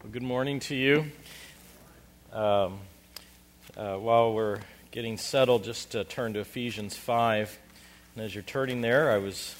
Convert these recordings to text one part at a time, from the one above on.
Good morning to you. While we're getting settled, just turn to Ephesians 5. And as you're turning there, I was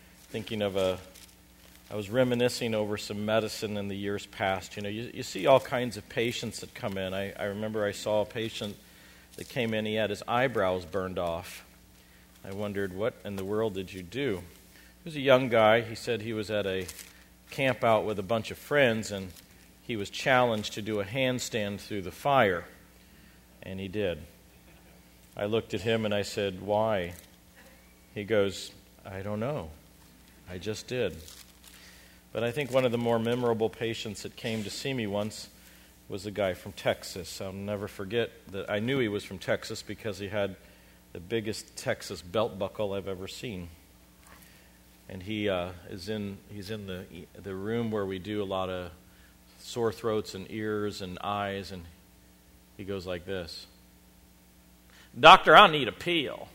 reminiscing over some medicine in the years past. You know, you see all kinds of patients that come in. I remember I saw a patient that came in, he had his eyebrows burned off. I wondered, what in the world did you do? He was a young guy. He said he was at a camp out with a bunch of friends, and he was challenged to do a handstand through the fire, and he did. I looked at him and I said, "Why?" He goes, "I don't know. I just did." But I think one of the more memorable patients that came to see me once was a guy from Texas. I'll never forget that I knew he was from Texas because he had the biggest Texas belt buckle I've ever seen. And he's in the room where we do a lot of sore throats and ears and eyes, and he goes like this: "Doctor, I need a pill."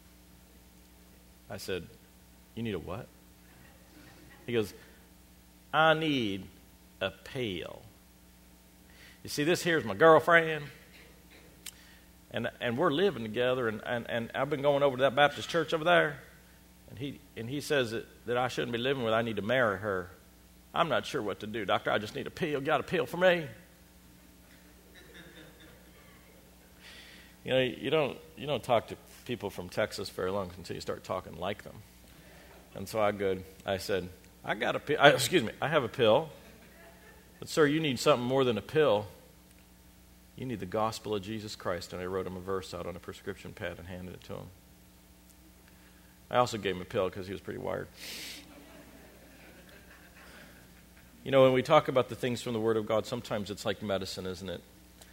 I said, "You need a what?" He goes, "I need a pill. You see, this here's my girlfriend, and we're living together, and I've been going over to that Baptist church over there, and he says that I shouldn't be living with her. I need to marry her. I'm not sure what to do, doctor. I just need a pill. Got a pill for me?" You know, you don't talk to people from Texas very long until you start talking like them. And so I said, "I got a pill. I have a pill. But sir, you need something more than a pill. You need the gospel of Jesus Christ." And I wrote him a verse out on a prescription pad and handed it to him. I also gave him a pill because he was pretty wired. You know, when we talk about the things from the Word of God, sometimes it's like medicine, isn't it?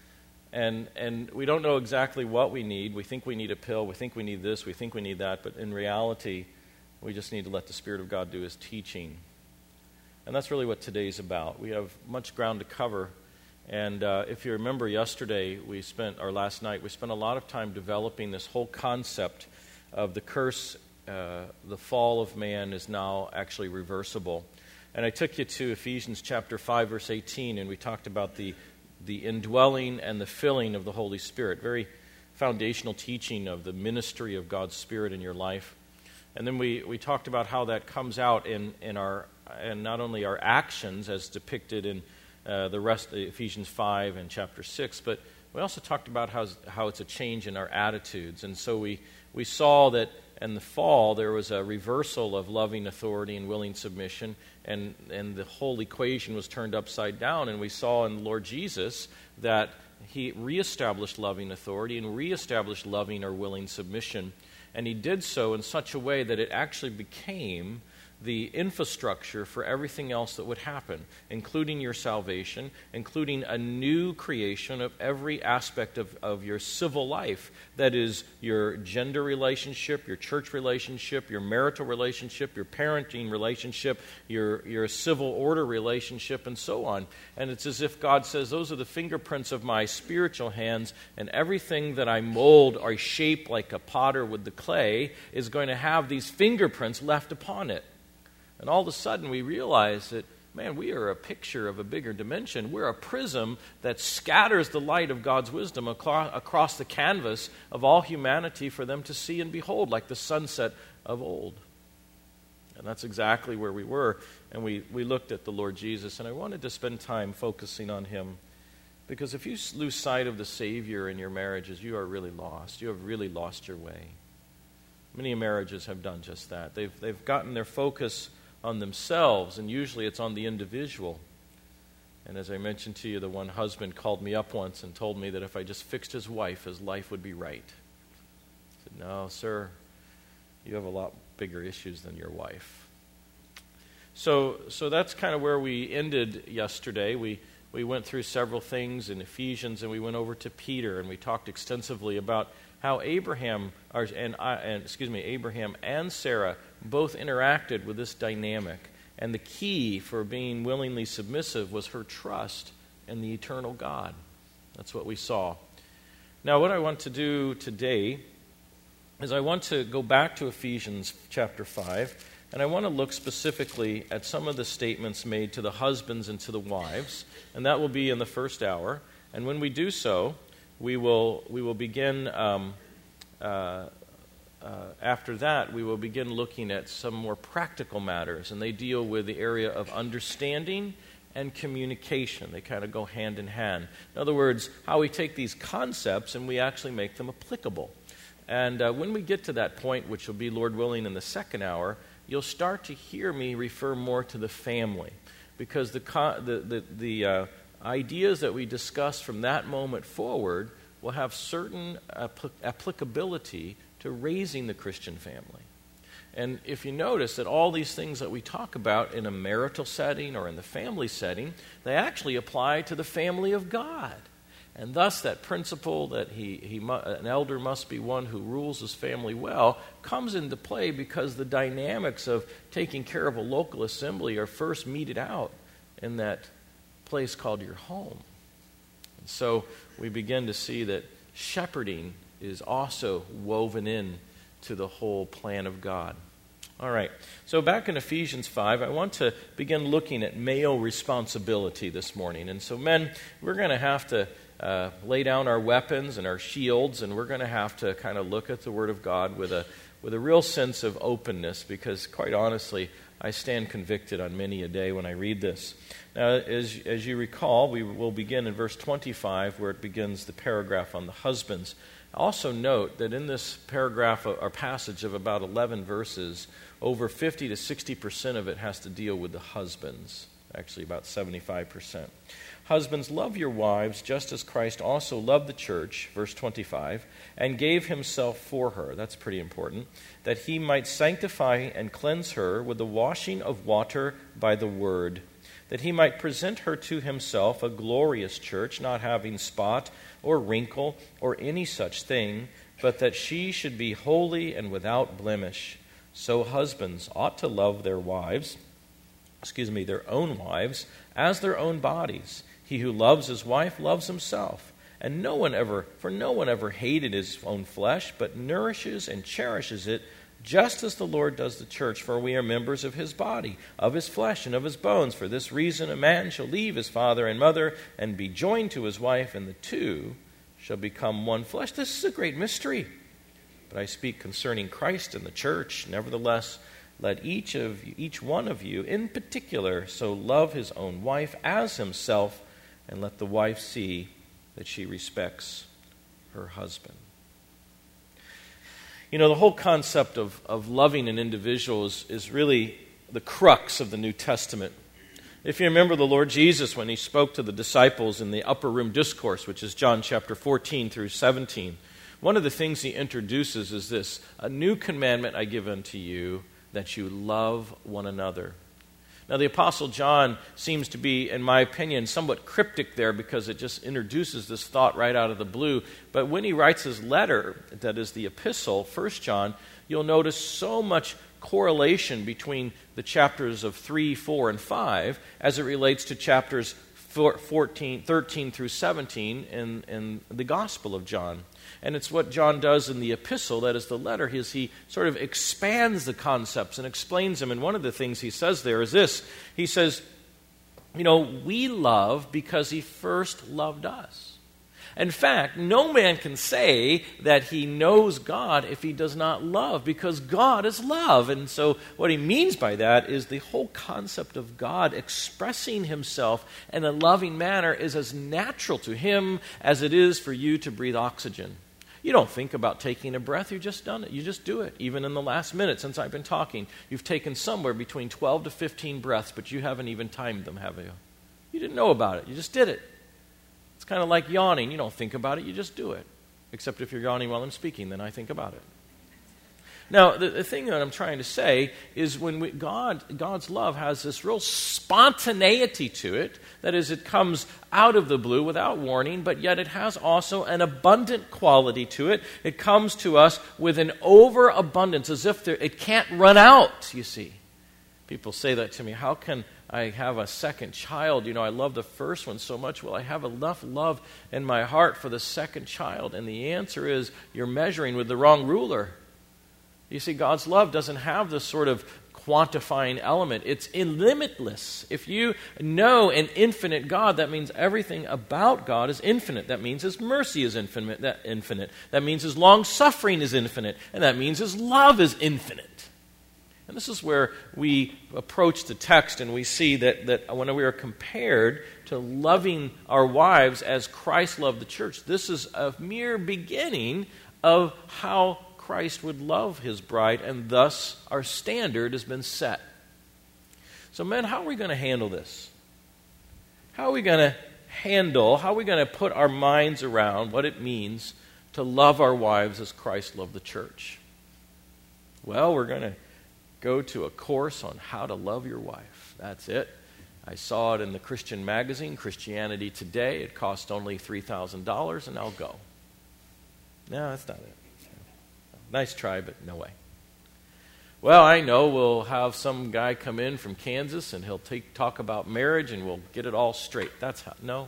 And we don't know exactly what we need. We think we need a pill. We think we need this. We think we need that. But in reality, we just need to let the Spirit of God do His teaching. And that's really what today's about. We have much ground to cover. And if you remember yesterday, last night, we spent a lot of time developing this whole concept of the curse. The fall of man is now actually reversible. And I took you to Ephesians chapter 5, verse 18, and we talked about the indwelling and the filling of the Holy Spirit. Very foundational teaching of the ministry of God's Spirit in your life. And then we talked about how that comes out in not only our actions as depicted in the rest of Ephesians 5 and chapter 6, but we also talked about how it's a change in our attitudes. And so we saw that in the fall there was a reversal of loving authority and willing submission, and the whole equation was turned upside down. And we saw in the Lord Jesus that He reestablished loving authority and reestablished loving or willing submission. And He did so in such a way that it actually became the infrastructure for everything else that would happen, including your salvation, including a new creation of every aspect of your civil life. That is, your gender relationship, your church relationship, your marital relationship, your parenting relationship, your civil order relationship, and so on. And it's as if God says, those are the fingerprints of my spiritual hands, and everything that I mold or shape like a potter with the clay is going to have these fingerprints left upon it. And all of a sudden we realize that, man, we are a picture of a bigger dimension. We're a prism that scatters the light of God's wisdom across the canvas of all humanity for them to see and behold, like the sunset of old. And that's exactly where we were. And we looked at the Lord Jesus, and I wanted to spend time focusing on Him. Because if you lose sight of the Savior in your marriages, you are really lost. You have really lost your way. Many marriages have done just that. They've gotten their focus on themselves, and usually it's on the individual. And as I mentioned to you, the one husband called me up once and told me that if I just fixed his wife, his life would be right. I said, "No, sir, you have a lot bigger issues than your wife." So that's kind of where we ended yesterday. We went through several things in Ephesians, and we went over to Peter, and we talked extensively about how Abraham and Sarah both interacted with this dynamic. And the key for being willingly submissive was her trust in the eternal God. That's what we saw. Now, what I want to do today is I want to go back to Ephesians chapter 5, And I want to look specifically at some of the statements made to the husbands and to the wives, and that will be in the first hour. And when we do so, we will begin, after that, we will begin looking at some more practical matters, and they deal with the area of understanding and communication. They kind of go hand in hand. In other words, how we take these concepts and we actually make them applicable. And when we get to that point, which will be, Lord willing, in the second hour, you'll start to hear me refer more to the family, because the ideas that we discuss from that moment forward will have certain applicability to raising the Christian family. And if you notice that all these things that we talk about in a marital setting or in the family setting, they actually apply to the family of God. And thus that principle that an elder must be one who rules his family well comes into play, because the dynamics of taking care of a local assembly are first meted out in that place called your home. And so we begin to see that shepherding is also woven in to the whole plan of God. All right, so back in Ephesians 5, I want to begin looking at male responsibility this morning. And so men, we're going to have to lay down our weapons and our shields, and we're going to have to kind of look at the Word of God with a real sense of openness, because quite honestly, I stand convicted on many a day when I read this. Now, as you recall, we will begin in verse 25, where it begins the paragraph on the husbands. Also note that in this paragraph or passage of about 11 verses, over 50 to 60% of it has to deal with the husbands, actually about 75%. Husbands, love your wives just as Christ also loved the church, verse 25, and gave himself for her. That's pretty important. That he might sanctify and cleanse her with the washing of water by the word, that he might present her to himself a glorious church, not having spot or wrinkle or any such thing, but that she should be holy and without blemish. So husbands ought to love their own wives, as their own bodies. He who loves his wife loves himself. And no one ever hated his own flesh, but nourishes and cherishes it, just as the Lord does the church, for we are members of his body, of his flesh and of his bones. For this reason a man shall leave his father and mother and be joined to his wife, and the two shall become one flesh. This is a great mystery. But I speak concerning Christ and the church. Nevertheless, let each one of you in particular so love his own wife as himself, and let the wife see that she respects her husband. You know, the whole concept of loving an individual is really the crux of the New Testament. If you remember the Lord Jesus, when he spoke to the disciples in the upper room discourse, which is John chapter 14 through 17, one of the things he introduces is this: a new commandment I give unto you, that you love one another. Now, the Apostle John seems to be, in my opinion, somewhat cryptic there, because it just introduces this thought right out of the blue. But when he writes his letter, that is the epistle, 1 John, you'll notice so much correlation between the chapters of 3, 4, and 5 as it relates to chapters 13 through 17 in the Gospel of John. And it's what John does in the epistle, that is the letter, he sort of expands the concepts and explains them. And one of the things he says there is this. He says, we love because he first loved us. In fact, no man can say that he knows God if he does not love, because God is love. And so what he means by that is the whole concept of God expressing himself in a loving manner is as natural to him as it is for you to breathe oxygen. You don't think about taking a breath, you've just done it. You just do it. Even in the last minute since I've been talking, you've taken somewhere between 12 to 15 breaths, but you haven't even timed them, have you? You didn't know about it. You just did it. It's kind of like yawning. You don't think about it, you just do it. Except if you're yawning while I'm speaking, then I think about it. Now, the thing that I'm trying to say is when God's love has this real spontaneity to it, that is, it comes out of the blue without warning, but yet it has also an abundant quality to it. It comes to us with an overabundance, as if it can't run out, you see. People say that to me, how can I have a second child? I love the first one so much. Will I have enough love in my heart for the second child? And the answer is, you're measuring with the wrong ruler. You see, God's love doesn't have this sort of quantifying element. It's limitless. If you know an infinite God, that means everything about God is infinite. That means His mercy is infinite. That means His long-suffering is infinite. And that means His love is infinite. And this is where we approach the text and we see that when we are compared to loving our wives as Christ loved the church, this is a mere beginning of how Christ would love His bride, and thus our standard has been set. So men, how are we going to handle this? How are we going to put our minds around what it means to love our wives as Christ loved the church? Well, we're going to go to a course on how to love your wife. That's it. I saw it in the Christian magazine, Christianity Today. It cost only $3,000, and I'll go. No, that's not it. Nice try, but no way. Well, I know we'll have some guy come in from Kansas, and he'll talk about marriage, and we'll get it all straight. That's how. No.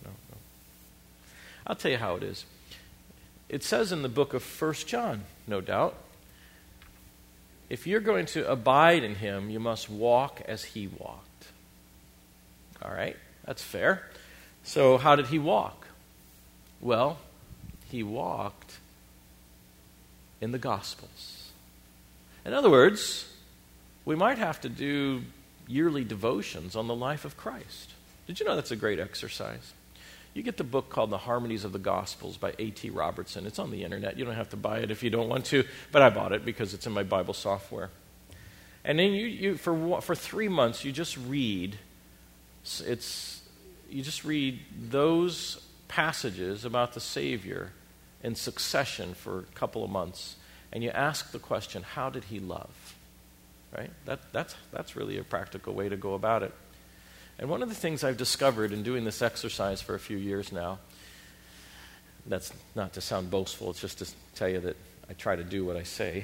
I'll tell you how it is. It says in the book of 1 John, no doubt, if you're going to abide in Him, you must walk as He walked. All right, that's fair. So how did He walk? Well, He walked in the Gospels. In other words, we might have to do yearly devotions on the life of Christ. Did you know that's a great exercise? You get the book called The Harmonies of the Gospels by A.T. Robertson. It's on the internet. You don't have to buy it if you don't want to, but I bought it because it's in my Bible software. And then you for 3 months you just read those passages about the Savior in succession for a couple of months, and you ask the question, how did He love? Right? That's really a practical way to go about it. And one of the things I've discovered in doing this exercise for a few years now, that's not to sound boastful, it's just to tell you that I try to do what I say.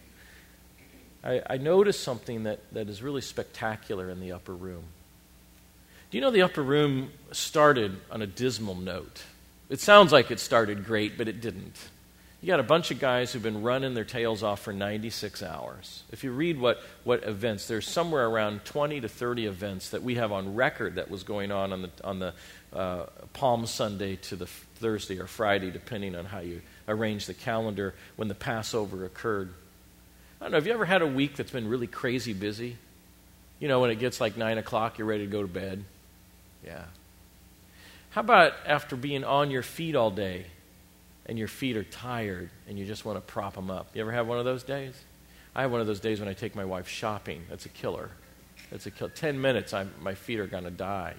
I noticed something that is really spectacular in the upper room. Do you know the upper room started on a dismal note? It sounds like it started great, but it didn't. You got a bunch of guys who've been running their tails off for 96 hours. If you read what events, there's somewhere around 20 to 30 events that we have on record that was going on the Palm Sunday to the Thursday or Friday, depending on how you arrange the calendar, when the Passover occurred. I don't know, have you ever had a week that's been really crazy busy? You know, when it gets like 9 o'clock, you're ready to go to bed? Yeah. How about after being on your feet all day, and your feet are tired, and you just want to prop them up? You ever have one of those days? I have one of those days when I take my wife shopping. That's a killer. 10 minutes, my feet are going to die.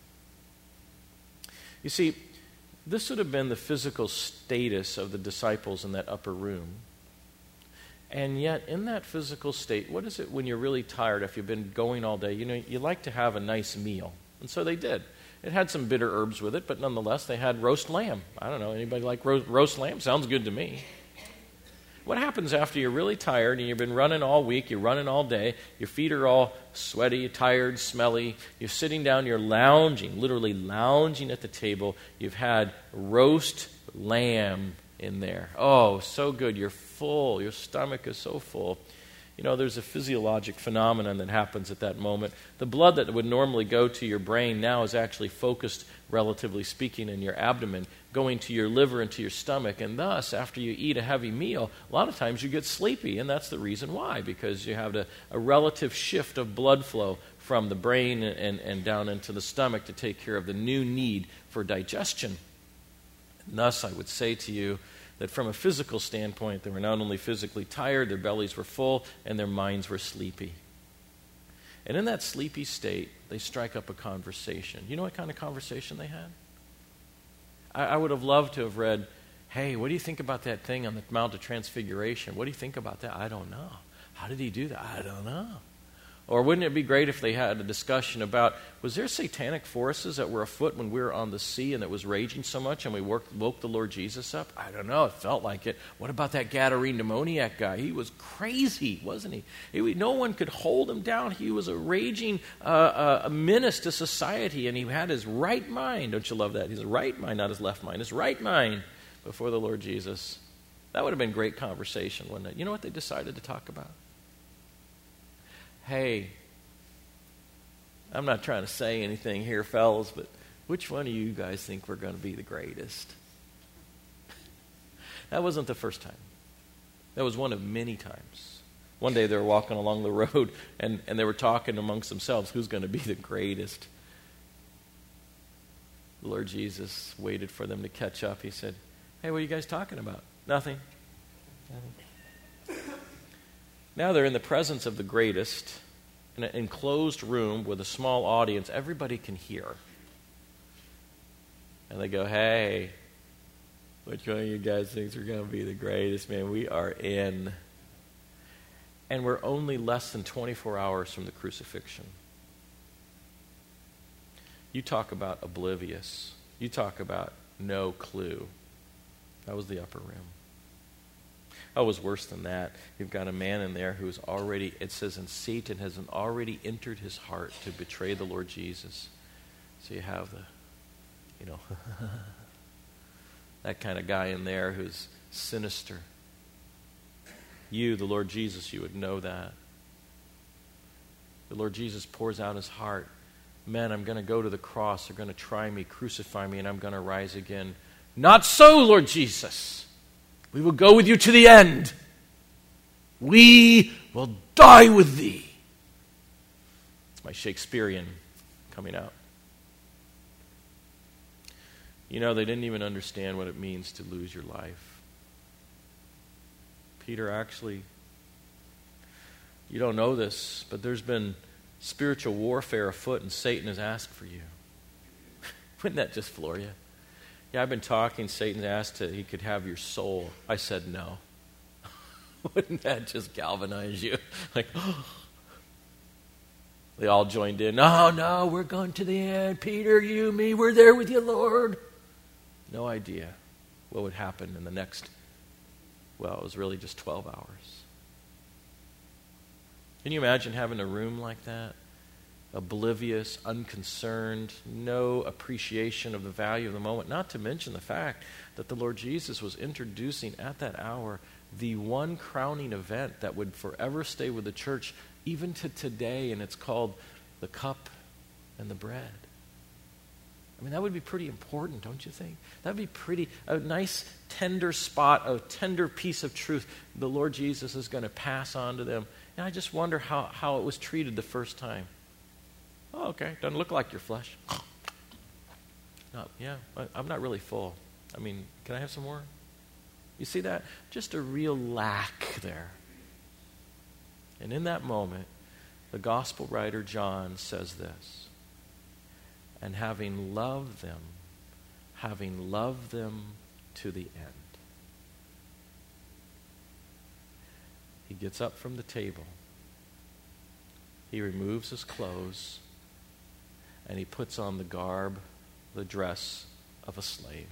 You see, this would have been the physical status of the disciples in that upper room. And yet, in that physical state, what is it when you're really tired, if you've been going all day? You like to have a nice meal. And so they did. It had some bitter herbs with it, but nonetheless, they had roast lamb. I don't know, anybody like roast lamb? Sounds good to me. What happens after you're really tired and you've been running all week, you're running all day, your feet are all sweaty, tired, smelly, you're sitting down, you're lounging, literally lounging at the table, you've had roast lamb in there. Oh, so good, you're full, your stomach is so full. There's a physiologic phenomenon that happens at that moment. The blood that would normally go to your brain now is actually focused, relatively speaking, in your abdomen, going to your liver and to your stomach. And thus, after you eat a heavy meal, a lot of times you get sleepy. And that's the reason why, because you have a relative shift of blood flow from the brain and down into the stomach to take care of the new need for digestion. And thus, I would say to you, that from a physical standpoint, they were not only physically tired, their bellies were full, and their minds were sleepy. And in that sleepy state, they strike up a conversation. You know what kind of conversation they had? I would have loved to have read, hey, what do you think about that thing on the Mount of Transfiguration? What do you think about that? I don't know. How did he do that? I don't know. Or wouldn't it be great if they had a discussion about, was there satanic forces that were afoot when we were on the sea and that was raging so much and we woke the Lord Jesus up? I don't know. It felt like it. What about that Gadarene demoniac guy? He was crazy, wasn't he? No one could hold him down. He was a raging a menace to society, and he had his right mind. Don't you love that? His right mind, not his left mind. His right mind before the Lord Jesus. That would have been great conversation, wouldn't it? You know what they decided to talk about? hey, I'm not trying to say anything here, fellas, but which one of you guys think we're going to be the greatest? That wasn't the first time. That was one of many times. One day they were walking along the road and they were talking amongst themselves, who's going to be the greatest? The Lord Jesus waited for them to catch up. He said, hey, what are you guys talking about? Nothing. Now they're in the presence of the greatest, in an enclosed room with a small audience. Everybody can hear. And they go, hey, which one of you guys thinks we're going to be the greatest? Man, we are in. And we're only less than 24 hours from the crucifixion. You talk about oblivious. You talk about no clue. That was the upper room. Oh, it was worse than that. You've got a man in there who's already, it says, and Satan has already entered his heart to betray the Lord Jesus. So you have the, that kind of guy in there who's sinister. You, the Lord Jesus, you would know that. The Lord Jesus pours out his heart. Men, I'm going to go to the cross. They're going to try me, crucify me, and I'm going to rise again. Not so, Lord Jesus. We will go with you to the end. We will die with thee. It's my Shakespearean coming out. You know, they didn't even understand what it means to lose your life. Peter, actually, you don't know this, but there's been spiritual warfare afoot, and Satan has asked for you. Wouldn't that just floor you? Yeah, I've been talking. Satan's asked he could have your soul. I said no. Wouldn't that just galvanize you? Like, oh. They all joined in. No, we're going to the end. Peter, you, me, we're there with you, Lord. No idea what would happen in the next, well, it was really just 12 hours. Can you imagine having a room like that? Oblivious, unconcerned, no appreciation of the value of the moment, not to mention the fact that the Lord Jesus was introducing at that hour the one crowning event that would forever stay with the church, even to today, and it's called the cup and the bread. I mean, that would be pretty important, don't you think? That would be a nice, tender spot, a tender piece of truth the Lord Jesus is going to pass on to them. And I just wonder how it was treated the first time. Oh, okay. Doesn't look like your flesh. No, yeah, I'm not really full. I mean, can I have some more? You see that? Just a real lack there. And in that moment, the gospel writer John says this. And having loved them to the end. He gets up from the table. He removes his clothes. And he puts on the garb, the dress of a slave.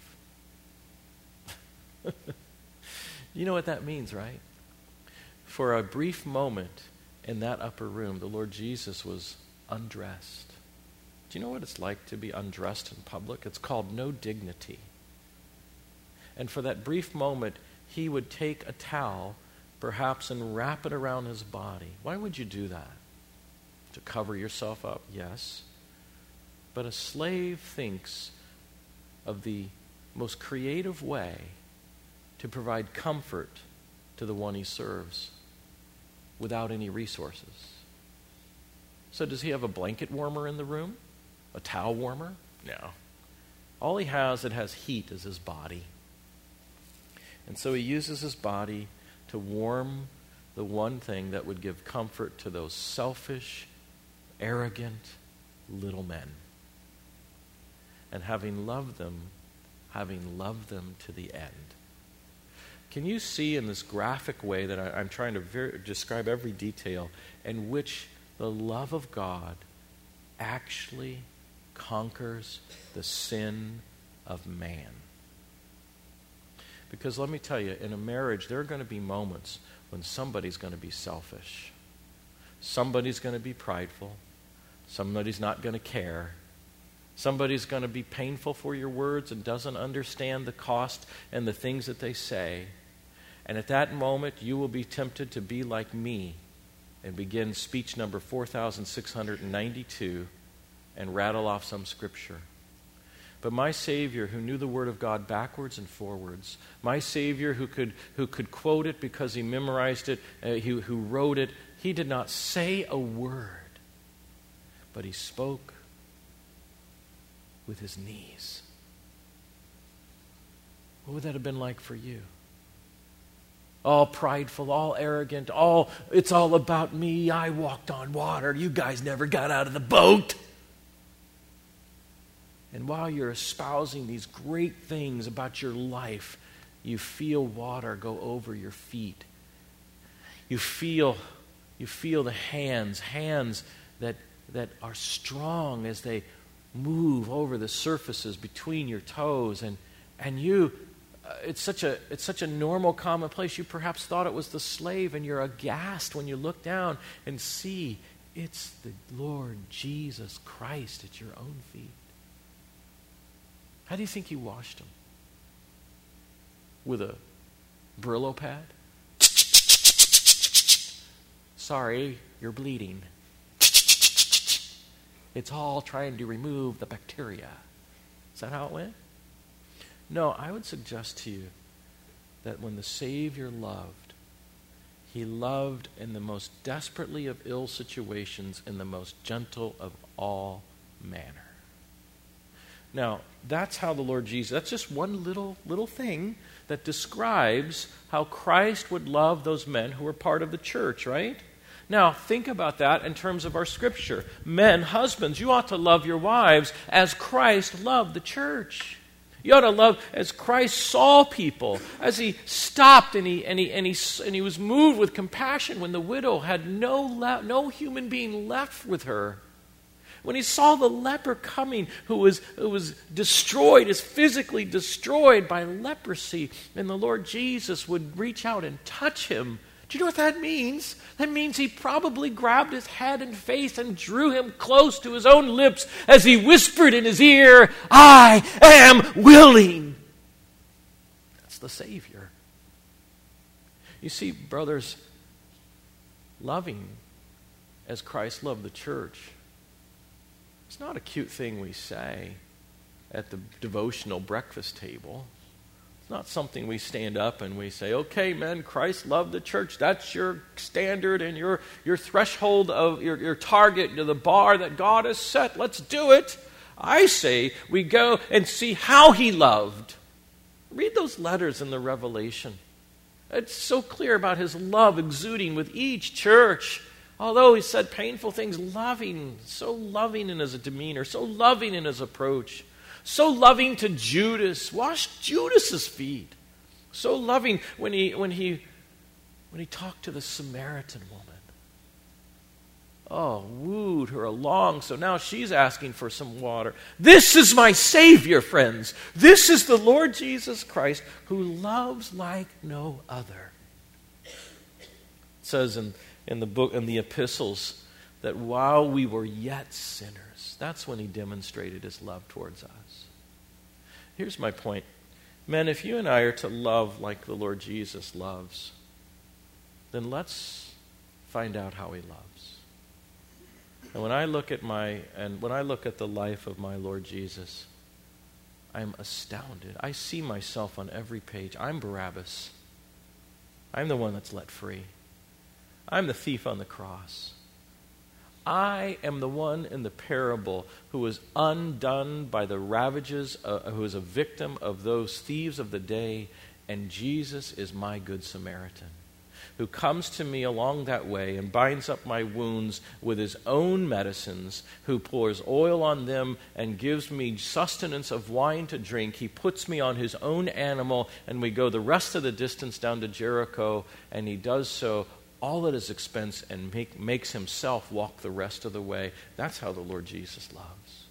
You know what that means, right? For a brief moment in that upper room, the Lord Jesus was undressed. Do you know what it's like to be undressed in public? It's called no dignity. And for that brief moment, he would take a towel, perhaps, and wrap it around his body. Why would you do that? To cover yourself up? Yes. But a slave thinks of the most creative way to provide comfort to the one he serves without any resources. So does he have a blanket warmer in the room? A towel warmer? No. All he has that has heat is his body. And so he uses his body to warm the one thing that would give comfort to those selfish, arrogant little men. And having loved them to the end. Can you see in this graphic way that I'm trying to describe every detail in which the love of God actually conquers the sin of man? Because let me tell you, in a marriage, there are going to be moments when somebody's going to be selfish. Somebody's going to be prideful. Somebody's not going to care. Somebody's going to be painful for your words and doesn't understand the cost and the things that they say. And at that moment, you will be tempted to be like me and begin speech number 4,692 and rattle off some scripture. But my Savior, who knew the Word of God backwards and forwards, my Savior who could quote it because he memorized it, who wrote it, he did not say a word, but he spoke with his knees. What would that have been like for you? All prideful, all arrogant, it's all about me. I walked on water. You guys never got out of the boat. And while you're espousing these great things about your life, you feel water go over your feet. You feel the hands that are strong as they move over the surfaces between your toes, and you. It's such a normal, commonplace. You perhaps thought it was the slave, and you're aghast when you look down and see it's the Lord Jesus Christ at your own feet. How do you think he washed them? With a Brillo pad? Sorry, you're bleeding. It's all trying to remove the bacteria. Is that how it went? No, I would suggest to you that when the Savior loved, he loved in the most desperately of ill situations in the most gentle of all manner. Now, that's how the Lord Jesus, that's just one little thing that describes how Christ would love those men who were part of the church, right? Now, think about that in terms of our scripture. Men, husbands, you ought to love your wives as Christ loved the church. You ought to love as Christ saw people, as he stopped and he was moved with compassion when the widow had no human being left with her. When he saw the leper coming who was destroyed, is physically destroyed by leprosy, and the Lord Jesus would reach out and touch him. Do you know what that means? That means he probably grabbed his head and face and drew him close to his own lips as he whispered in his ear, I am willing. That's the Savior. You see, brothers, loving as Christ loved the church, it's not a cute thing we say at the devotional breakfast table. It's not something we stand up and we say, okay, men, Christ loved the church. That's your standard and your threshold of your target, the bar that God has set. Let's do it. I say we go and see how he loved. Read those letters in the Revelation. It's so clear about his love exuding with each church. Although he said painful things, loving, so loving in his demeanor, so loving in his approach, so loving to Judas, washed Judas's feet, so loving when he talked to the Samaritan woman. Oh, wooed her along, so now she's asking for some water. This is my Savior, friends. This is the Lord Jesus Christ who loves like no other. It says in the book, in the epistles, that while we were yet sinners, that's when he demonstrated his love towards us. Here's my point. Men, if you and I are to love like the Lord Jesus loves, then let's find out how he loves. And when I look at the life of my Lord Jesus, I'm astounded. I see myself on every page. I'm Barabbas. I'm the one that's let free. I'm the thief on the cross. I am the one in the parable who was undone by the ravages, who was a victim of those thieves of the day, and Jesus is my good Samaritan, who comes to me along that way and binds up my wounds with his own medicines, who pours oil on them and gives me sustenance of wine to drink. He puts me on his own animal, and we go the rest of the distance down to Jericho, and he does so all at his expense and makes himself walk the rest of the way. That's how the Lord Jesus loves.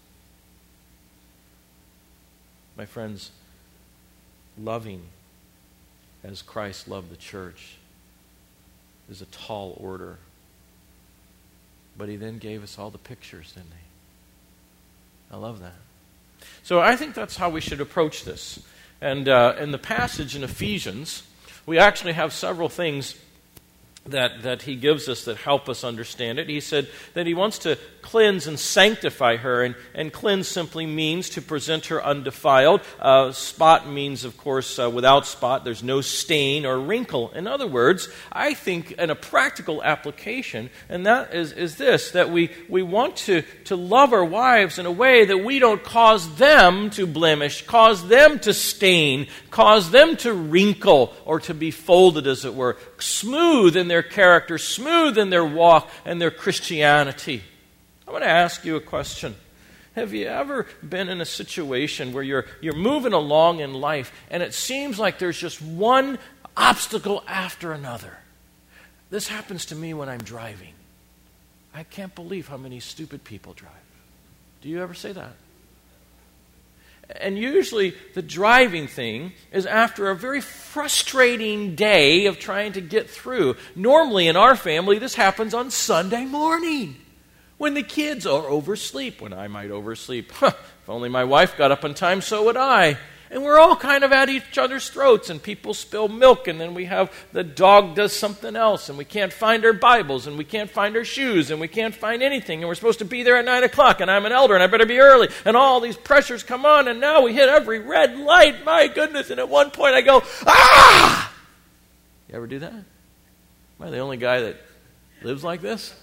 My friends, loving as Christ loved the church is a tall order. But he then gave us all the pictures, didn't he? I love that. So I think that's how we should approach this. And in the passage in Ephesians, we actually have several things that he gives us that help us understand it. He said that he wants to cleanse and sanctify her, and cleanse simply means to present her undefiled. Spot means, of course, without spot. There's no stain or wrinkle. In other words, I think in a practical application, and that is this, that we want to love our wives in a way that we don't cause them to blemish, cause them to stain, cause them to wrinkle or to be folded, as it were, smooth in their character, smooth in their walk and their Christianity. I want to ask you a question. Have you ever been in a situation where you're moving along in life and it seems like there's just one obstacle after another? This happens to me when I'm driving. I can't believe how many stupid people drive. Do you ever say that? And usually the driving thing is after a very frustrating day of trying to get through. Normally in our family, this happens on Sunday morning when the kids are oversleep, when I might oversleep. If only my wife got up on time, so would I. And we're all kind of at each other's throats, and people spill milk, and then we have the dog does something else, and we can't find our Bibles, and we can't find our shoes, and we can't find anything, and we're supposed to be there at 9 o'clock, and I'm an elder, and I better be early, and all these pressures come on, and now we hit every red light, my goodness, and at one point I go, ah! You ever do that? Am I the only guy that lives like this?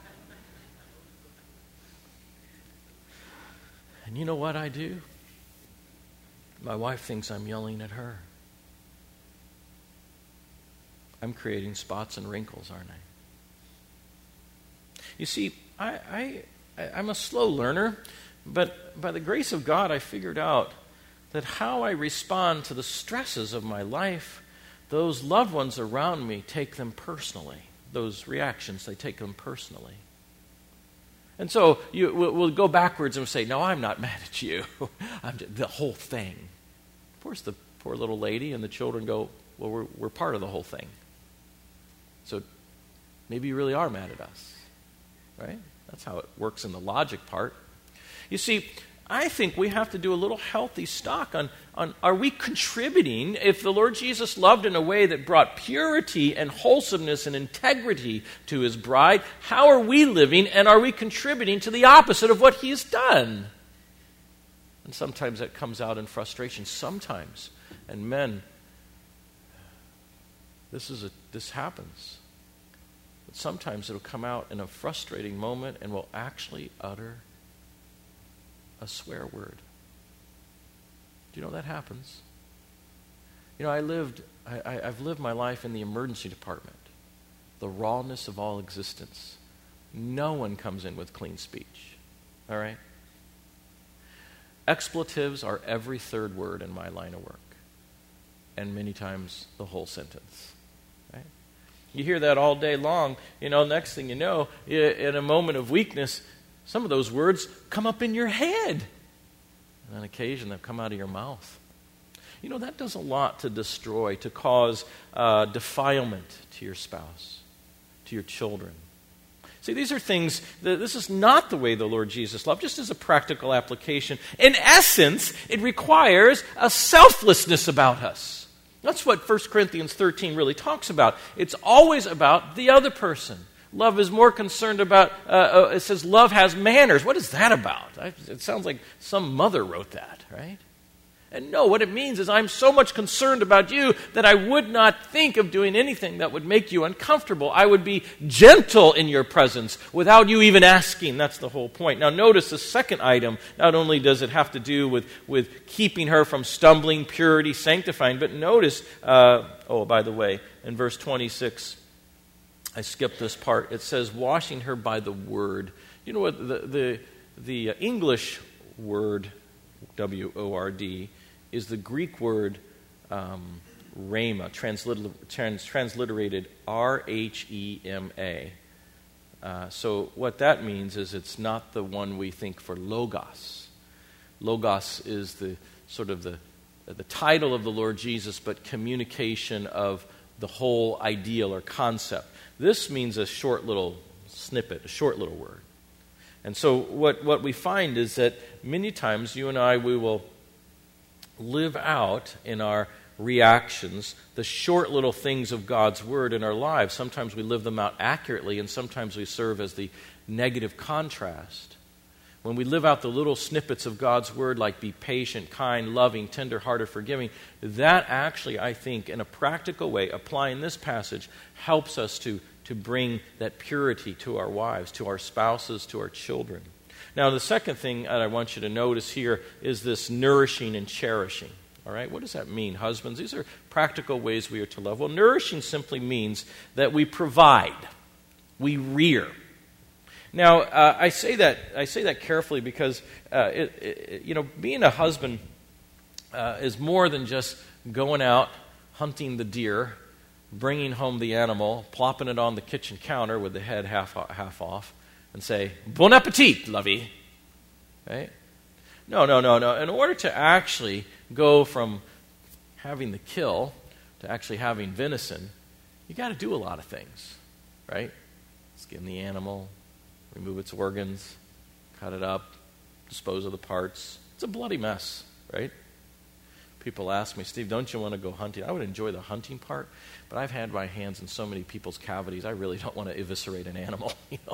And you know what I do? My wife thinks I'm yelling at her. I'm creating spots and wrinkles, aren't I? You see, I'm a slow learner, but by the grace of God, I figured out that how I respond to the stresses of my life, those loved ones around me take them personally. Those reactions, they take them personally. And so we'll go backwards and say, no, I'm not mad at you. The whole thing. Of course, the poor little lady and the children go, well, we're part of the whole thing. So maybe you really are mad at us. Right? That's how it works in the logic part. You see, I think we have to do a little healthy stock on are we contributing? If the Lord Jesus loved in a way that brought purity and wholesomeness and integrity to his bride, how are we living, and are we contributing to the opposite of what he's done? And sometimes that comes out in frustration. Sometimes, and men, this happens. But sometimes it'll come out in a frustrating moment and we'll actually utter a swear word. Do you know that happens? You know, I've lived my life in the emergency department, the rawness of all existence. No one comes in with clean speech. All right? Expletives are every third word in my line of work, and many times the whole sentence. Right? You hear that all day long. You know, next thing you know, in a moment of weakness, some of those words come up in your head. And on occasion, they'll come out of your mouth. You know, that does a lot to destroy, to cause defilement to your spouse, to your children. See, these are things, this is not the way the Lord Jesus loved, just as a practical application. In essence, it requires a selflessness about us. That's what 1 Corinthians 13 really talks about. It's always about the other person. Love is more concerned about, it says love has manners. What is that about? It sounds like some mother wrote that, right? And no, what it means is I'm so much concerned about you that I would not think of doing anything that would make you uncomfortable. I would be gentle in your presence without you even asking. That's the whole point. Now notice the second item. Not only does it have to do with keeping her from stumbling, purity, sanctifying, but notice, by the way, in verse 26, I skipped this part. It says, washing her by the word. You know what? The English word, W-O-R-D, is the Greek word rhema, transliterated R-H-E-M-A. So what that means is it's not the one we think for logos. Logos is the sort of the title of the Lord Jesus, but communication of the whole ideal or concept. This means a short little snippet, a short little word. And so what we find is that many times you and I, we will live out in our reactions the short little things of God's Word in our lives. Sometimes we live them out accurately, and sometimes we serve as the negative contrast. When we live out the little snippets of God's Word, like be patient, kind, loving, tender-hearted, forgiving, that actually, I think, in a practical way, applying this passage, helps us to bring that purity to our wives, to our spouses, to our children. Now, the second thing that I want you to notice here is this nourishing and cherishing. All right, what does that mean, husbands? These are practical ways we are to love. Well, nourishing simply means that we provide, we rear. Now, I say that carefully because being a husband is more than just going out hunting the deer, bringing home the animal, plopping it on the kitchen counter with the head half off, and say, "Bon appetit, lovey." Right? No. In order to actually go from having the kill to actually having venison, you got to do a lot of things, right? Skin the animal, remove its organs, cut it up, dispose of the parts. It's a bloody mess, right? People ask me, "Steve, don't you want to go hunting?" I would enjoy the hunting part, but I've had my hands in so many people's cavities, I really don't want to eviscerate an animal,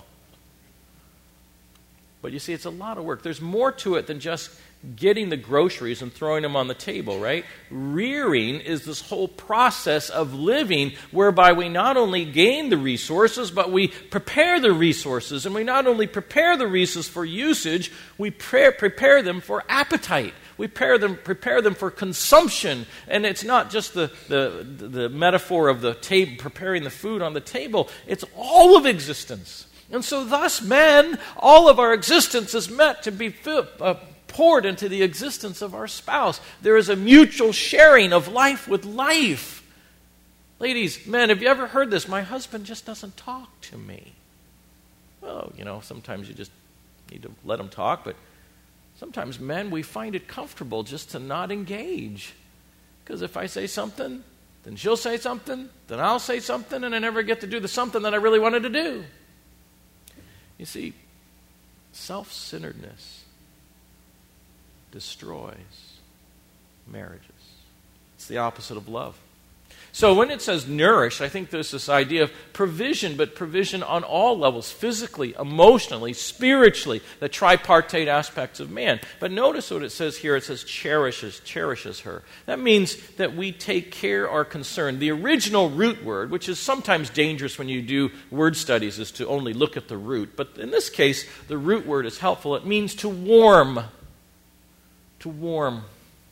But you see, it's a lot of work. There's more to it than just getting the groceries and throwing them on the table, right? Rearing is this whole process of living whereby we not only gain the resources, but we prepare the resources. And we not only prepare the resources for usage, we prepare them for appetite. We prepare them for consumption. And it's not just the metaphor of the table, preparing the food on the table. It's all of existence. And so thus, men, all of our existence is meant to be poured into the existence of our spouse. There is a mutual sharing of life with life. Ladies, men, have you ever heard this? "My husband just doesn't talk to me." Well, sometimes you just need to let him talk, but sometimes, men, we find it comfortable just to not engage. Because if I say something, then she'll say something, then I'll say something, and I never get to do the something that I really wanted to do. You see, self-centeredness destroys marriages. It's the opposite of love. So when it says nourish, I think there's this idea of provision, but provision on all levels, physically, emotionally, spiritually, the tripartite aspects of man. But notice what it says here. It says cherishes her. That means that we take care or concern. The original root word, which is sometimes dangerous when you do word studies, is to only look at the root. But in this case, the root word is helpful. It means to warm. To warm.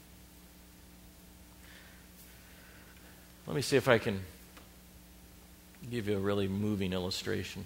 Let me see if I can give you a really moving illustration.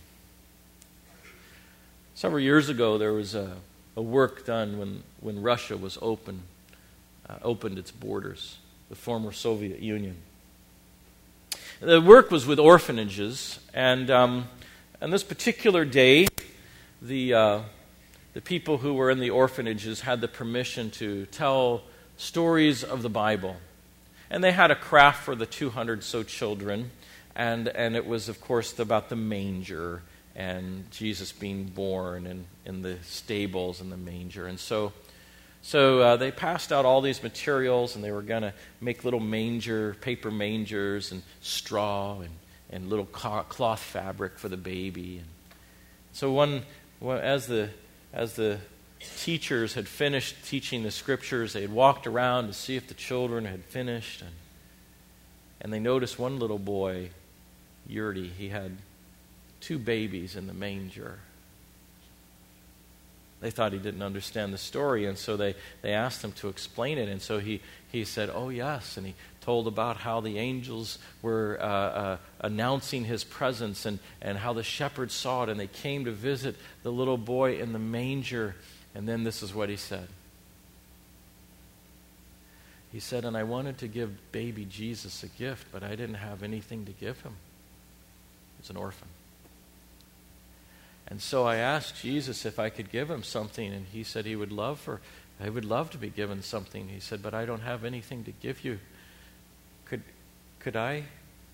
Several years ago, there was a work done when Russia was opened its borders, the former Soviet Union. The work was with orphanages, and on this particular day, the people who were in the orphanages had the permission to tell stories of the Bible. And they had a craft for the 200 so children, and it was, of course, about the manger and Jesus being born in the stables and the manger. And so they passed out all these materials, and they were going to make little paper mangers and straw and little cloth fabric for the baby. And so as the teachers had finished teaching the scriptures, they had walked around to see if the children had finished, and they noticed one little boy, Yuri, he had 2 babies in the manger. They thought he didn't understand the story, and so they asked him to explain it, and so he said, "Oh yes," and he told about how the angels were announcing his presence and how the shepherds saw it, and they came to visit the little boy in the manger. And then this is what he said. He said, "And I wanted to give baby Jesus a gift, but I didn't have anything to give him. He's an orphan. And so I asked Jesus if I could give him something, and he said he would love to be given something." He said, "But I don't have anything to give you. Could I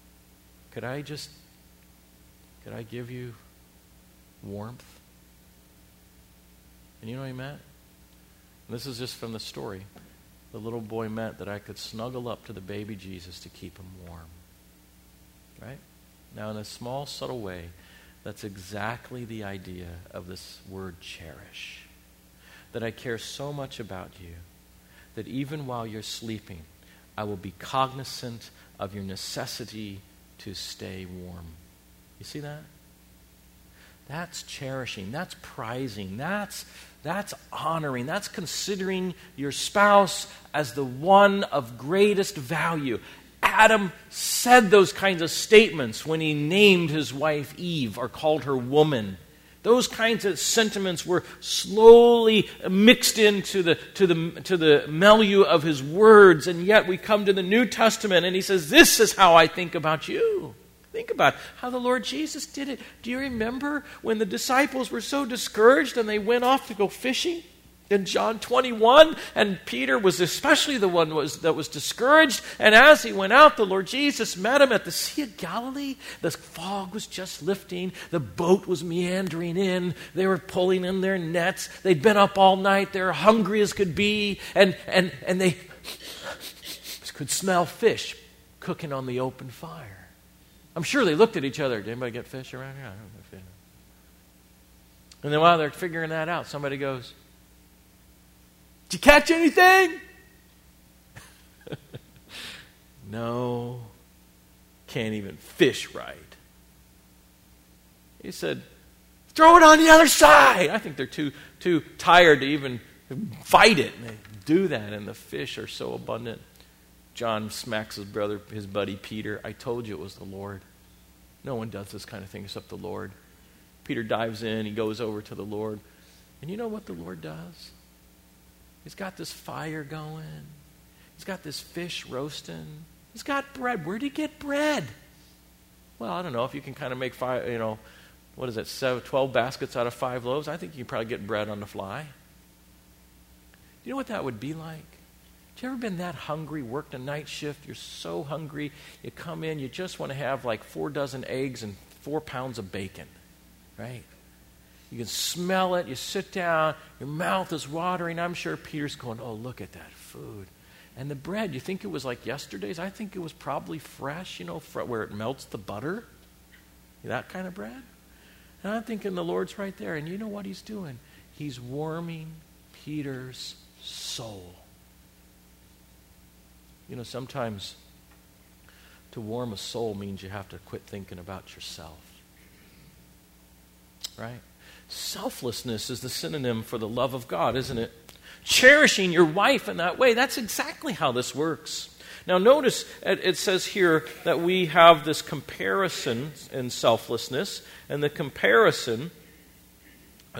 give you warmth?" And you know what he meant? And this is just from the story. the little boy meant that I could snuggle up to the baby Jesus to keep him warm. Right? Now, in a small, subtle way, that's exactly the idea of this word cherish. That I care so much about you that even while you're sleeping, I will be cognizant of your necessity to stay warm. You see that? That's cherishing. That's prizing. That's honoring. That's considering your spouse as the one of greatest value. Adam said those kinds of statements when he named his wife Eve or called her woman. Those kinds of sentiments were slowly mixed into the milieu of his words, and yet we come to the New Testament and he says, this is how I think about you. Think about how the Lord Jesus did it. Do you remember when the disciples were so discouraged and they went off to go fishing? In John 21, and Peter was especially the one that was discouraged. And as he went out, the Lord Jesus met him at the Sea of Galilee. The fog was just lifting. The boat was meandering in. They were pulling in their nets. They'd been up all night. They were hungry as could be. And they could smell fish cooking on the open fire. I'm sure they looked at each other. Did anybody get fish around here? I don't get fish. And then while they're figuring that out, somebody goes, did you catch anything? No, can't even fish right. He said, throw it on the other side. I think they're too tired to even fight it. And they do that, and the fish are so abundant. John smacks his buddy Peter. I told you it was the Lord. No one does this kind of thing except the Lord. Peter dives in. He goes over to the Lord. And you know what the Lord does? He's got this fire going. He's got this fish roasting. He's got bread. Where'd he get bread? Well, I don't know if you can kind of make 12 baskets out of 5 loaves. I think you can probably get bread on the fly. You know what that would be like? Have you ever been that hungry, worked a night shift, you're so hungry, you come in, you just want to have like 4 dozen eggs and 4 pounds of bacon, right? You can smell it. You sit down. Your mouth is watering. I'm sure Peter's going, oh, look at that food. And the bread, you think it was like yesterday's? I think it was probably fresh, where it melts the butter. That kind of bread. And I'm thinking the Lord's right there. And you know what he's doing? He's warming Peter's soul. Sometimes to warm a soul means you have to quit thinking about yourself. Right? Selflessness is the synonym for the love of God, isn't it? Cherishing your wife in that way, that's exactly how this works. Now notice it says here that we have this comparison in selflessness, and the comparison, here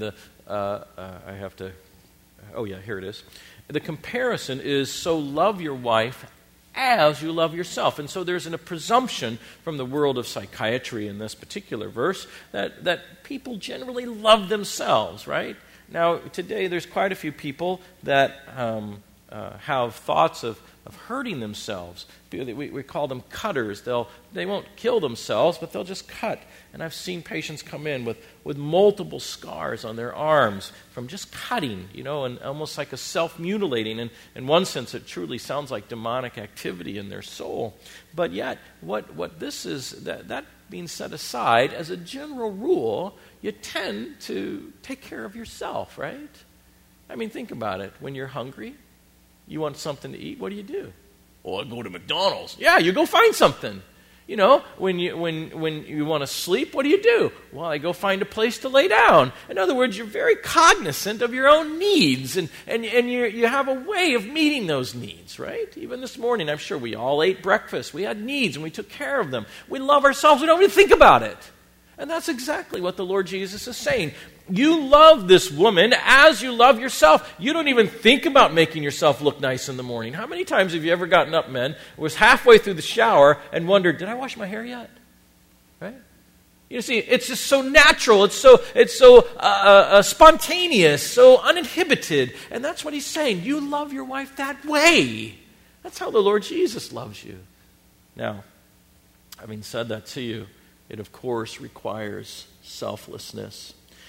it is. The comparison is, so love your wife as you love yourself. And so there's a presumption from the world of psychiatry in this particular verse that people generally love themselves, right? Now, today there's quite a few people that have thoughts of hurting themselves. We call them cutters. They won't kill themselves, but they'll just cut. And I've seen patients come in with multiple scars on their arms from just cutting, and almost like a self-mutilating. And in one sense, it truly sounds like demonic activity in their soul. But yet, what this is, that being set aside, as a general rule, you tend to take care of yourself, right? I mean, think about it. When you're hungry, you want something to eat, what do? Oh, I go to McDonald's. Yeah, you go find something. When you want to sleep, what do? Well, I go find a place to lay down. In other words, you're very cognizant of your own needs, and you have a way of meeting those needs, right? Even this morning, I'm sure we all ate breakfast. We had needs, and we took care of them. We love ourselves. We don't even think about it. And that's exactly what the Lord Jesus is saying. You love this woman as you love yourself. You don't even think about making yourself look nice in the morning. How many times have you ever gotten up, men, was halfway through the shower and wondered, did I wash my hair yet? Right? You see, it's just so natural. It's so spontaneous, so uninhibited. And that's what he's saying. You love your wife that way. That's how the Lord Jesus loves you. Now, having said that to you, it of course requires selflessness.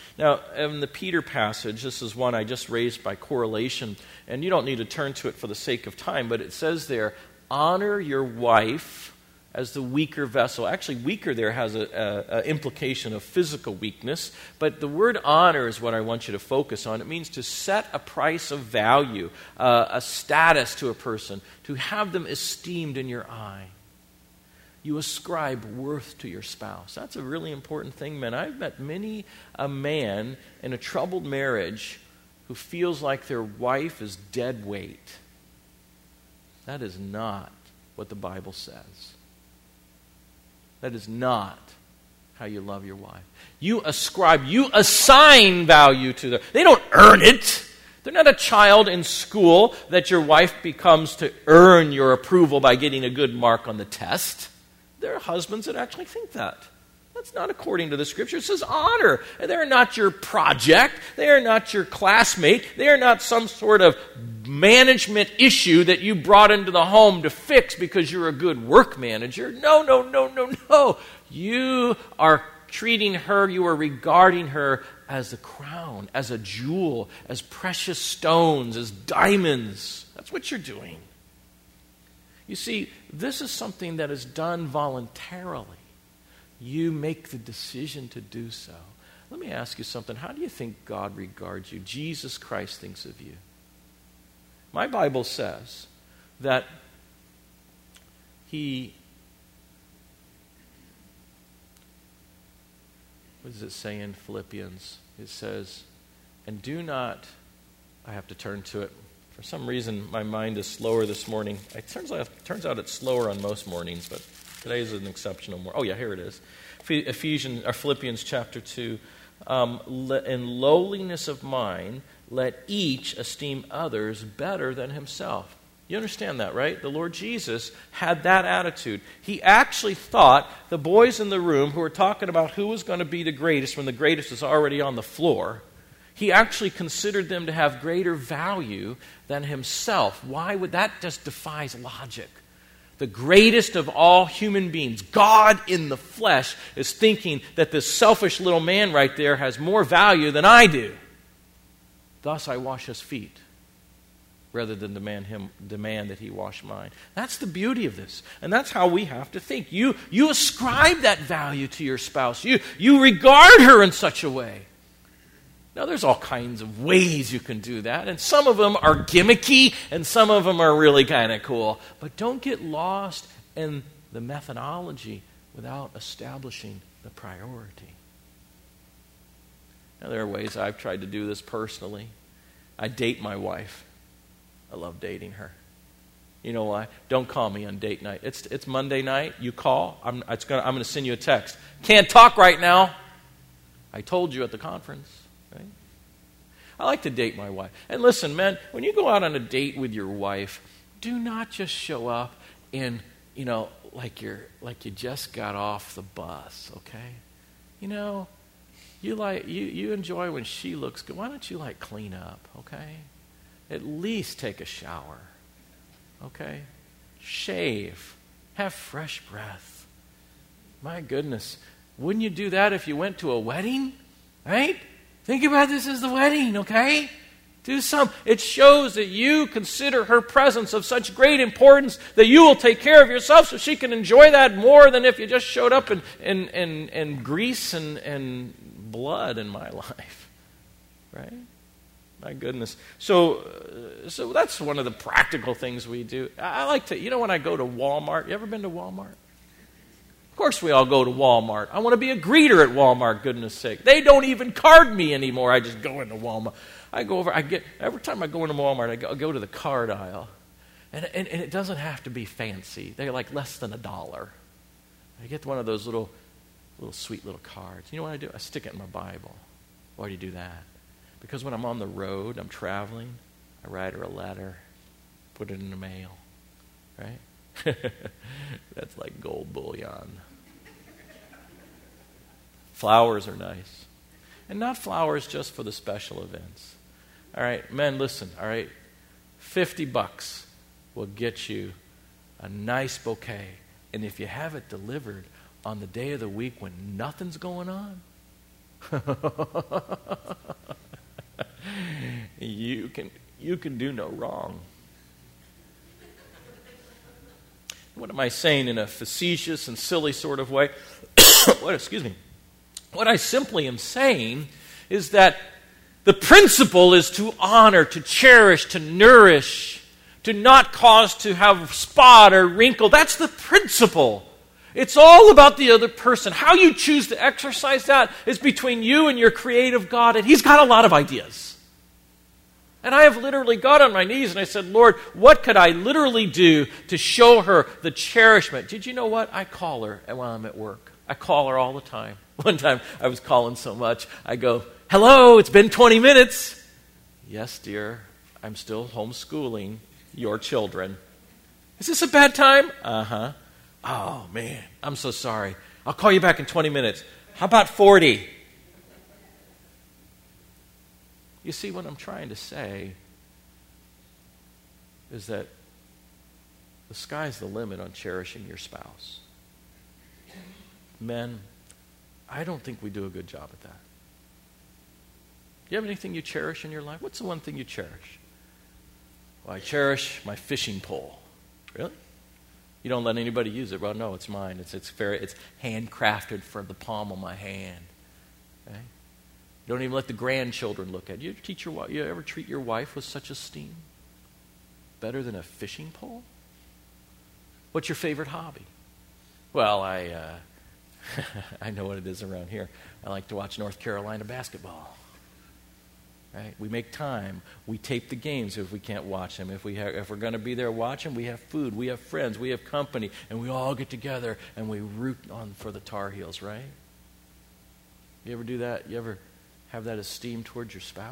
Now, in the Peter passage, this is one I just raised by correlation, and you don't need to turn to it for the sake of time, but it says there, honor your wife as the weaker vessel. Actually, weaker there has an implication of physical weakness, but the word honor is what I want you to focus on. It means to set a price of value, a status to a person, to have them esteemed in your eye. You ascribe worth to your spouse. That's a really important thing, men. I've met many a man in a troubled marriage who feels like their wife is dead weight. That is not what the Bible says. That is not how you love your wife. You assign value to them. They don't earn it. They're not a child in school that your wife becomes to earn your approval by getting a good mark on the test. There are husbands that actually think that. That's not according to the Scripture. It says honor. They're not your project. They are not your classmate. They are not some sort of management issue that you brought into the home to fix because you're a good work manager. No. You are treating her, you are regarding her as a crown, as a jewel, as precious stones, as diamonds. That's what you're doing. You see, this is something that is done voluntarily. You make the decision to do so. Let me ask you something. How do you think God regards you? Jesus Christ thinks of you. My Bible says that He... What does it say in Philippians? It says, and do not... I have to turn to it. For some reason, my mind is slower this morning. It turns out it's slower on most mornings, but today is an exceptional morning. Oh, yeah, here it is. Philippians chapter 2. In lowliness of mind, let each esteem others better than himself. You understand that, right? The Lord Jesus had that attitude. He actually thought the boys in the room who were talking about who was going to be the greatest when the greatest is already on the floor, he actually considered them to have greater value than himself. Why would that? Just defies logic. The greatest of all human beings, God in the flesh, is thinking that this selfish little man right there has more value than I do. Thus I wash his feet, rather than demand that he wash mine. That's the beauty of this. And that's how we have to think. You ascribe that value to your spouse. You regard her in such a way. Now, there's all kinds of ways you can do that, and some of them are gimmicky, and some of them are really kind of cool. But don't get lost in the methodology without establishing the priority. Now, there are ways I've tried to do this personally. I date my wife. I love dating her. You know why? Don't call me on date night. It's Monday night. You call. I'm going to send you a text. Can't talk right now. I told you at the conference. Right? I like to date my wife. And listen, men, when you go out on a date with your wife, do not just show up in, like you just got off the bus, okay? You enjoy when she looks good. Why don't you clean up, okay? At least take a shower, okay? Shave. Have fresh breath. My goodness. Wouldn't you do that if you went to a wedding? Right? Think about this as the wedding, okay? Do some. It shows that you consider her presence of such great importance that you will take care of yourself so she can enjoy that more than if you just showed up in grease and blood in my life. Right? My goodness. So that's one of the practical things we do. I like to, when I go to Walmart, you ever been to Walmart? Of course we all go to Walmart. I want to be a greeter at Walmart, goodness sake. They don't even card me anymore. I just go into Walmart. Every time I go into Walmart, I go to the card aisle. And it doesn't have to be fancy. They're like less than $1. I get one of those little sweet little cards. You know what I do? I stick it in my Bible. Why do you do that? Because when I'm on the road, I'm traveling, I write her a letter, put it in the mail, right? That's like gold bullion. Flowers are nice. And not flowers just for the special events. All right, men, listen, all right? $50 will get you a nice bouquet. And if you have it delivered on the day of the week when nothing's going on, You can do no wrong. What am I saying in a facetious and silly sort of way? Excuse me. What I simply am saying is that the principle is to honor, to cherish, to nourish, to not cause to have spot or wrinkle. That's the principle. It's all about the other person. How you choose to exercise that is between you and your creative God, and He's got a lot of ideas. And I have literally got on my knees and I said, Lord, what could I literally do to show her the cherishment? Did you know what? I call her while I'm at work. I call her all the time. One time I was calling so much, I go, hello, it's been 20 minutes. Yes, dear, I'm still homeschooling your children. Is this a bad time? Uh-huh. Oh, man, I'm so sorry. I'll call you back in 20 minutes. How about 40? You see, what I'm trying to say is that the sky's the limit on cherishing your spouse. Men, I don't think we do a good job at that. Do you have anything you cherish in your life? What's the one thing you cherish? Well, I cherish my fishing pole. Really? You don't let anybody use it? Well, no, it's mine. It's handcrafted from the palm of my hand. Okay? You don't even let the grandchildren look at it. You ever treat your wife with such esteem? Better than a fishing pole? What's your favorite hobby? Well, I know what it is around here. I like to watch North Carolina basketball. Right? We make time. We tape the games if we can't watch them. If we're going to be there watching, we have food, we have friends, we have company, and we all get together and we root on for the Tar Heels, right? You ever do that? You ever have that esteem towards your spouse?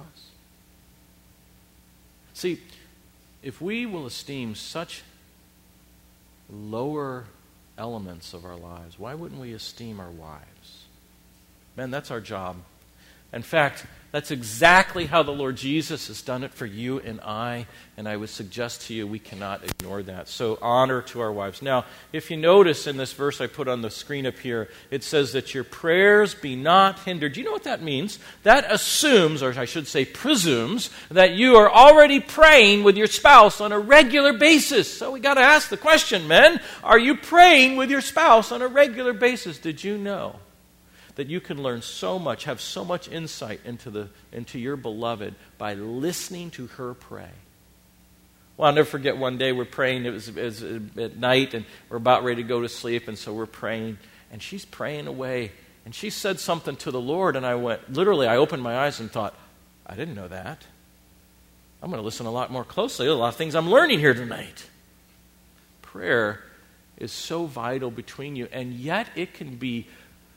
See, if we will esteem such lower elements of our lives, why wouldn't we esteem our wives? Man, that's our job. In fact, that's exactly how the Lord Jesus has done it for you and I would suggest to you we cannot ignore that. So honor to our wives. Now, if you notice in this verse I put on the screen up here, it says that your prayers be not hindered. Do you know what that means? That assumes, or I should say presumes, that you are already praying with your spouse on a regular basis. So we got to ask the question, men, are you praying with your spouse on a regular basis? Did you know that you can learn so much, have so much insight into your beloved by listening to her pray? Well, I'll never forget one day we're praying, it was at night, and we're about ready to go to sleep, and so we're praying, and she's praying away, and she said something to the Lord, and I opened my eyes and thought, I didn't know that. I'm going to listen a lot more closely. There's a lot of things I'm learning here tonight. Prayer is so vital between you, and yet it can be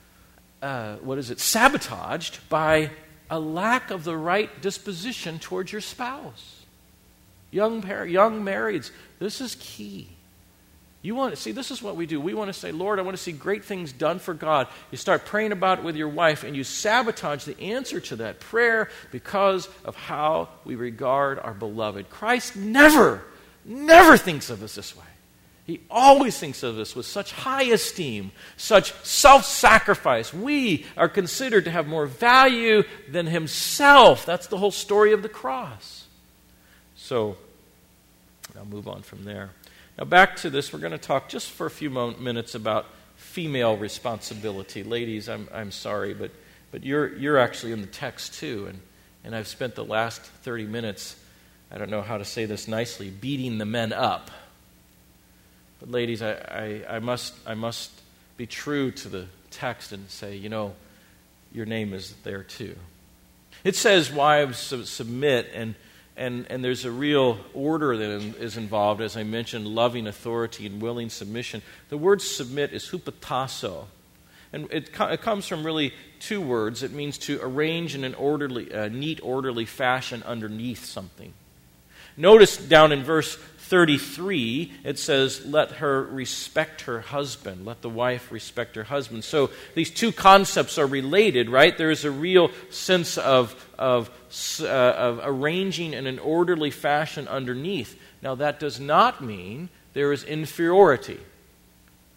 sabotaged by a lack of the right disposition towards your spouse. Young marrieds, this is key. This is what we do. We want to say, Lord, I want to see great things done for God. You start praying about it with your wife, and you sabotage the answer to that prayer because of how we regard our beloved. Christ never thinks of us this way. He always thinks of us with such high esteem, such self-sacrifice. We are considered to have more value than Himself. That's the whole story of the cross. So, I'll move on from there. Now back to this, we're going to talk just for a few minutes about female responsibility. Ladies, I'm sorry, but you're actually in the text too, and I've spent the last 30 minutes, I don't know how to say this nicely, beating the men up. But ladies, I must be true to the text and say, your name is there too. It says, wives, submit, and there's a real order that is involved, as I mentioned, loving authority and willing submission. The word submit is hupotasso, and it comes from really two words. It means to arrange in an neat, orderly fashion underneath something. Notice down in verse 33, it says, let her respect her husband. Let the wife respect her husband. So these two concepts are related, right? There is a real sense of arranging in an orderly fashion underneath. Now, that does not mean there is inferiority.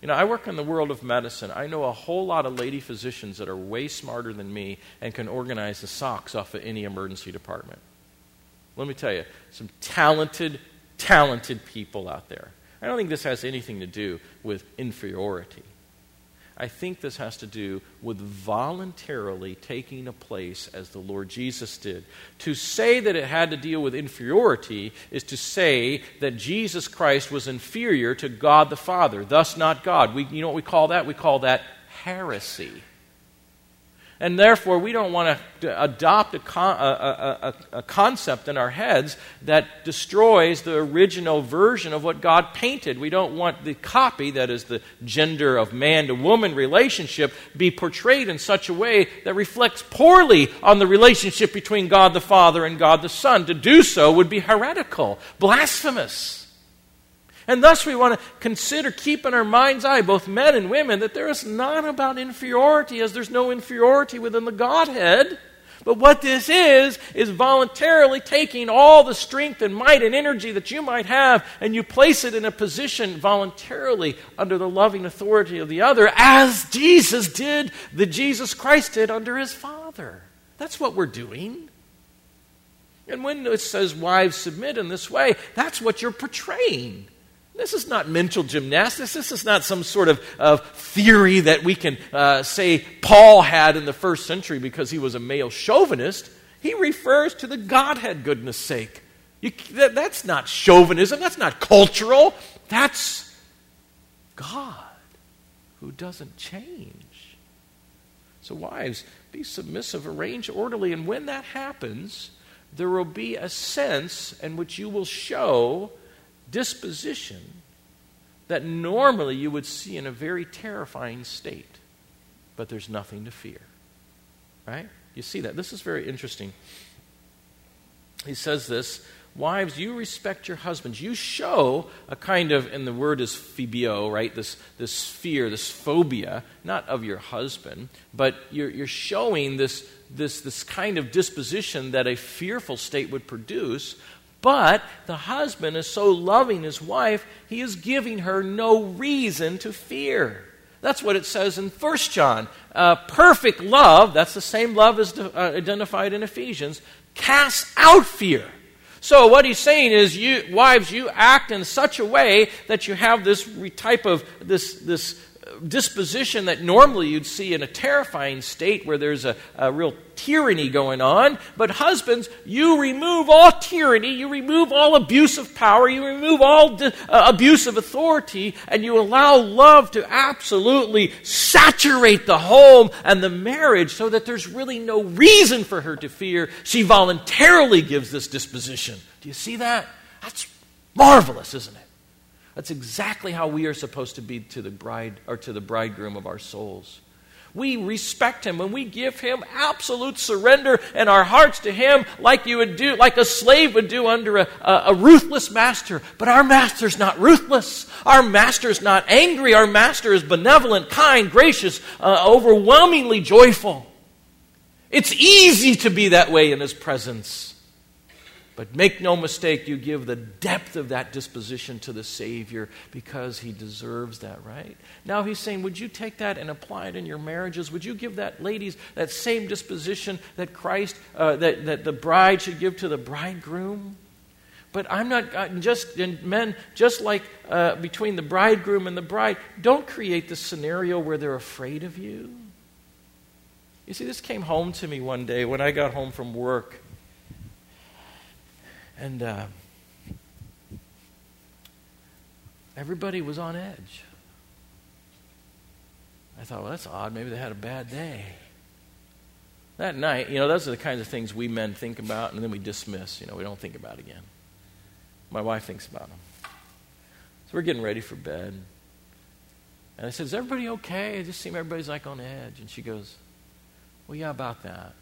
You know, I work in the world of medicine. I know a whole lot of lady physicians that are way smarter than me and can organize the socks off of any emergency department. Let me tell you, some talented people out there. I don't think this has anything to do with inferiority. I think this has to do with voluntarily taking a place as the Lord Jesus did. To say that it had to deal with inferiority is to say that Jesus Christ was inferior to God the Father, thus not God. You know what we call that? We call that heresy. And therefore, we don't want to adopt a concept in our heads that destroys the original version of what God painted. We don't want the copy, that is the gender of man to woman relationship, be portrayed in such a way that reflects poorly on the relationship between God the Father and God the Son. To do so would be heretical, blasphemous. And thus we want to consider, keep in our mind's eye, both men and women, that there is not about inferiority, as there's no inferiority within the Godhead. But what this is voluntarily taking all the strength and might and energy that you might have, and you place it in a position voluntarily under the loving authority of the other, as Jesus Christ did under his Father. That's what we're doing. And when it says, wives, submit in this way, that's what you're portraying. This is not mental gymnastics. This is not some sort of theory that we can say Paul had in the first century because he was a male chauvinist. He refers to the Godhead, goodness sake. That's not chauvinism. That's not cultural. That's God who doesn't change. So wives, be submissive, arrange orderly, and when that happens, there will be a sense in which you will show disposition that normally you would see in a very terrifying state, but there's nothing to fear. Right? You see that. This is very interesting. He says this, wives, you respect your husbands. You show a kind of, and the word is phobia, right? This fear, this phobia, not of your husband, but you're showing this kind of disposition that a fearful state would produce. But the husband is so loving his wife, he is giving her no reason to fear. That's what it says in 1 John. Perfect love, that's the same love as identified in Ephesians, casts out fear. So what he's saying is, wives, you act in such a way that you have this type of this disposition that normally you'd see in a terrifying state where there's a real tyranny going on. But husbands, you remove all tyranny, you remove all abuse of power, you remove all abuse of authority, and you allow love to absolutely saturate the home and the marriage so that there's really no reason for her to fear. She voluntarily gives this disposition. Do you see that? That's marvelous, isn't it? That's exactly how we are supposed to be to the bride or to the bridegroom of our souls. We respect him when we give him absolute surrender in our hearts to him, like you would do, like a slave would do under a ruthless master. But our master's not ruthless. Our master's not angry. Our master is benevolent, kind, gracious, overwhelmingly joyful. It's easy to be that way in his presence. But make no mistake, you give the depth of that disposition to the Savior because he deserves that, right? Now he's saying, would you take that and apply it in your marriages? Would you give that, ladies, that same disposition that Christ, that the bride should give to the bridegroom? But I'm not, men, just like between the bridegroom and the bride, don't create this scenario where they're afraid of you. You see, this came home to me one day when I got home from work. And everybody was on edge. I thought, well, that's odd. Maybe they had a bad day. That night, those are the kinds of things we men think about and then we dismiss. We don't think about it again. My wife thinks about them. So we're getting ready for bed. And I said, is everybody okay? It just seems everybody's like on edge. And she goes, well, yeah, about that.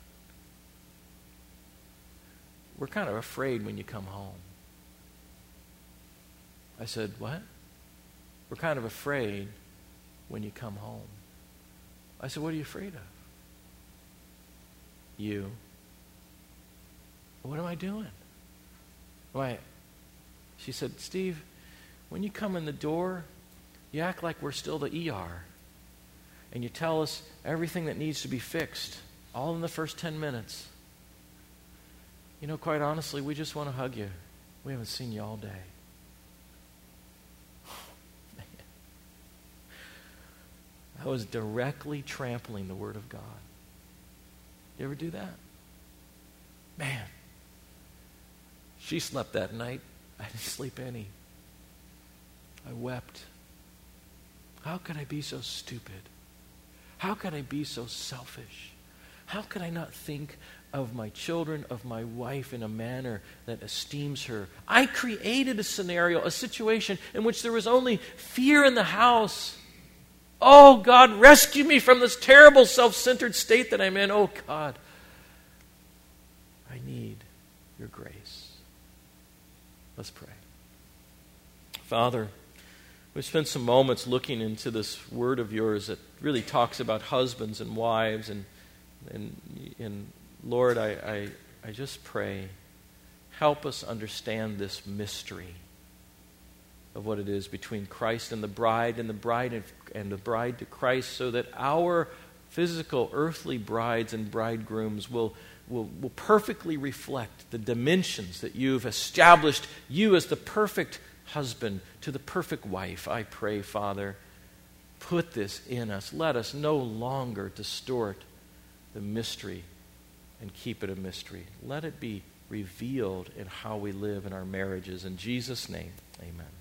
We're kind of afraid when you come home. I said, what? We're kind of afraid when you come home. I said, what are you afraid of? You. What am I doing? Why? She said, Steve, when you come in the door, You act like we're still the ER. And you tell us everything that needs to be fixed, all in the first 10 minutes. You know, quite honestly, we just want to hug you. We haven't seen you all day. I was directly trampling the Word of God. You ever do that? Man. She slept that night. I didn't sleep any. I wept. How could I be so stupid? How could I be so selfish? How could I not think of my children, of my wife in a manner that esteems her? I created a scenario, a situation in which there was only fear in the house. Oh, God, rescue me from this terrible self-centered state that I'm in. Oh, God, I need your grace. Let's pray. Father, we spent some moments looking into this word of yours that really talks about husbands and wives. And Lord, I just pray, help us understand this mystery of what it is between Christ and the bride the bride to Christ, so that our physical earthly brides and bridegrooms will perfectly reflect the dimensions that you've established you as the perfect husband to the perfect wife. I pray, Father, put this in us. Let us no longer distort the mystery and keep it a mystery. Let it be revealed in how we live in our marriages. In Jesus' name, amen.